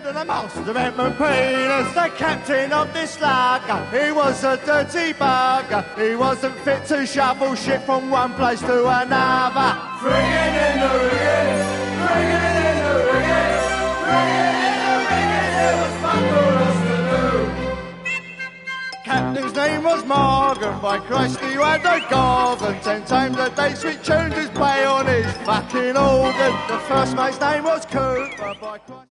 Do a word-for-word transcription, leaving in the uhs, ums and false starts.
The master of Edmund Peters, the captain of this lager. He was a dirty bugger. He wasn't fit to shovel shit from one place to another. Friggin' in the rigging, friggin' in the rigging, friggin' in the rigging, it was fun for us to do. Captain's name was Morgan, by Christ he had a gorgon. Ten times a day sweet tunes his play on his fucking organ. The first mate's name was Cooper, by Christ.